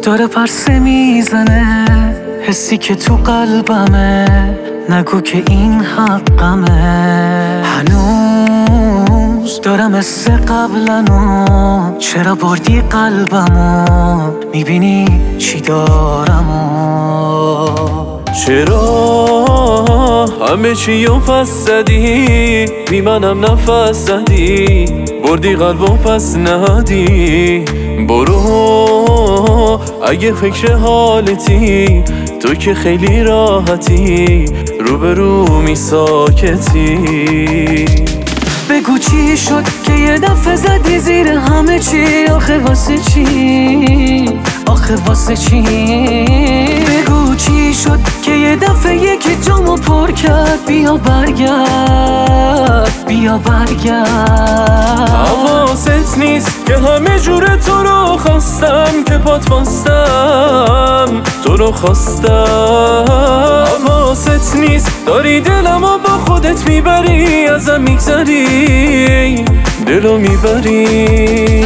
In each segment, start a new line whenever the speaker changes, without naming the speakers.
داره پرسه میزنه، حسی که تو قلبمه، نگو که این حقمه. هنوز دارم مثل قبلنو، چرا بردی قلبمو، میبینی چی دارمو.
چرا همه چیو پس زدی، بی منم نفس زدی، بردی قلبو پس ندی. برو اگه فکر حالتی، تو که خیلی راحتی، روبرومی ساکتی.
بگو چی شد که یه دفعه زدی زیر همه چی، آخه واسه چی، آخه واسه چی. بگو چی شد که یه دفعه یکی جامو پر کرد، بیا برگرد، بیا برگرد.
حواست نیست که همه جور تو رو خواستم، که پات واستم تو رو خواستم. حواست نیست داری دلمو با خودت میبری، ازم میگذری دلو میبری.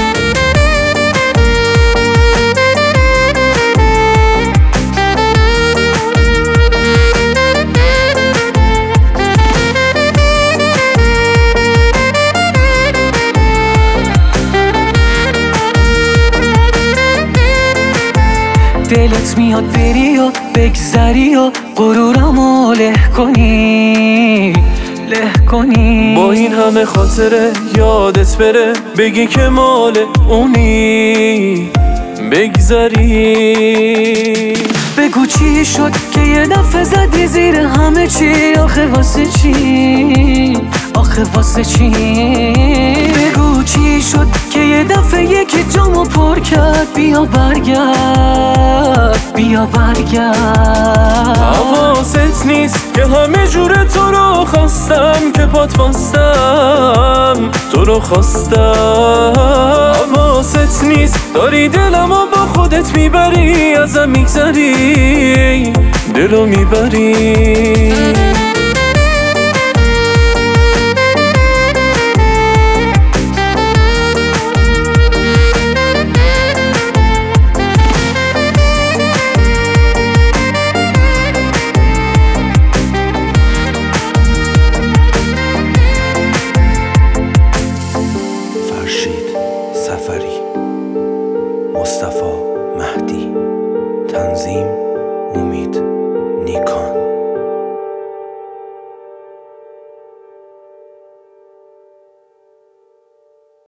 دلت میاد بری و بگذری و غرورمو له کنی، له کنی.
با این همه خاطره یادت بره، بگی که مال اونی، بگذری.
بگو چی شد که یه دفعه زدی زیر همه چی، آخه واسه چی، آخه واسه چی. بگو چی شد که یه دفعه یکی جامو پر کرد، بیا برگرد، بیا برگرد.
حواست نیست که همه جور تو رو خواستم، که پات واستم تو رو خواستم. حواست نیست داری دلمو با خودت میبری، ازم میگذری دلو میبری.
سفری، مصطفی مهدی، تنظیم امید نیکان.